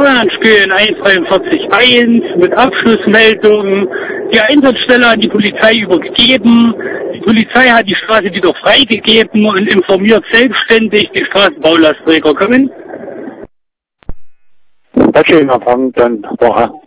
Steuernstellen 143.1 mit Abschlussmeldungen, die Einsatzstelle an die Polizei übergeben. Die Polizei hat die Straße wieder freigegeben und informiert selbstständig die Straßenbaulastträger. Kommen. Okay, dann Woche.